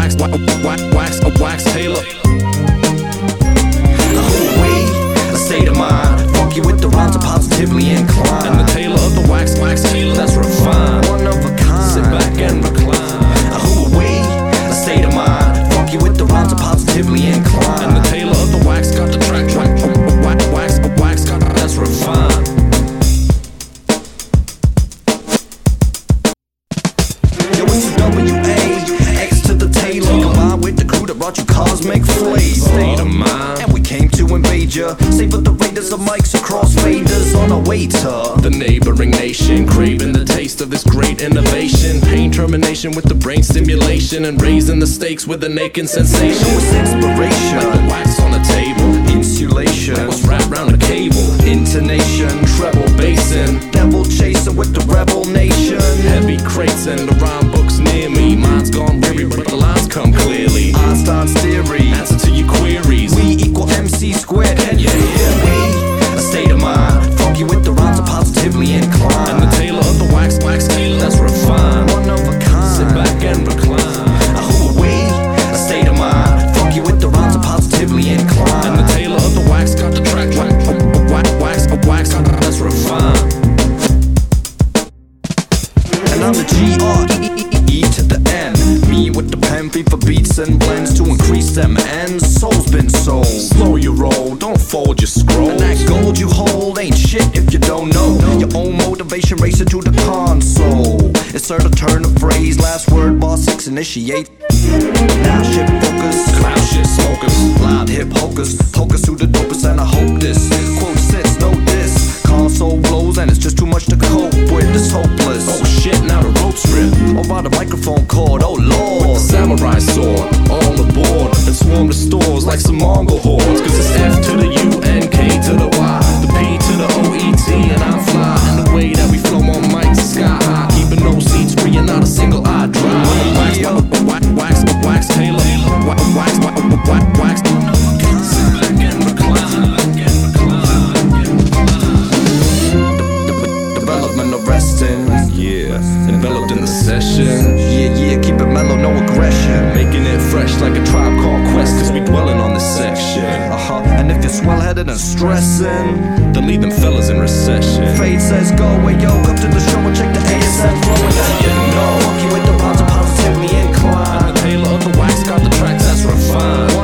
wax Taylor. A state of mind, funky with the rhymes, are positively inclined. And the tailor of the wax Taylor, that's refined. One of a kind. Sit back and recline. Who are we? A state of mind, funky with the rhymes, are positively inclined. And the tailor of the wax got the track wax got that's refined. Yo, it's WA, X to the Taylor, combined with the crew that brought you cosmic flavor. State of mind. And we came to invade ya, savor the raiders of mics across faders on our way to the neighboring nation, craving the taste of this great innovation. Pain termination with the brain stimulation, and raising the stakes with a naked sensation. It was inspiration, like the wax on the table, insulation that was wrapped round the cable, intonation, treble basin, devil chasing with the rebel nation. Heavy crates and the rhyme books near me. Mine's gone weary, but the lines come clearly. Einstein's theory, answer to your queries. We equal MC squared, and yeah, we a state of mind, funky with the rhymes, are positively inclined. And the tailor of the wax Taylor, that's refined. One of a kind. Sit back and recline. Who are we? A state of mind, funky with the rhymes, are positively inclined. And the tailor of the wax got the track wax that's refined. And I'm the G-R-E-E to the N. Me with the pen, beat for beats and blends to increase them ends. Soul's been sold. Slow your roll, don't fold your scroll. And that gold you hold ain't shit if you don't know. Your own motivation racing to the console. Insert a turn of phrase, last word, bar 6, initiate. Now shit focus, cloud shit smokers, loud hip hokers, hocus to the dopest, and I hope this quote sits, no diss. Console blows and it's just too much to cope with. It's hopeless. Oh shit, now the rope's ripped. Over the microphone cord, oh lord. Samurai sword, all aboard, and swarm the stores like some Mongol hordes. Cause it's F to the U, N, K to the Y, the P to the O, E, T, and I'm fly. And the way that we flow on mics is sky high, keeping no seats free and not a single eye dry. Wax Taylor, wax. Sit back and recline. Development arresting, Yeah, enveloped in the session. yeah, keep it mellow, no aggression. Making it fresh like a Tribe Called Quest, cause we dwelling on this section. And if you're swell-headed and stressing, then leave them fellas in recession. Fade says go away, yo, come to the show and check the ASM flowing. Now you know, funky with the rhymes, are positively inclined. And the tailor of the wax got the tracks that's refined.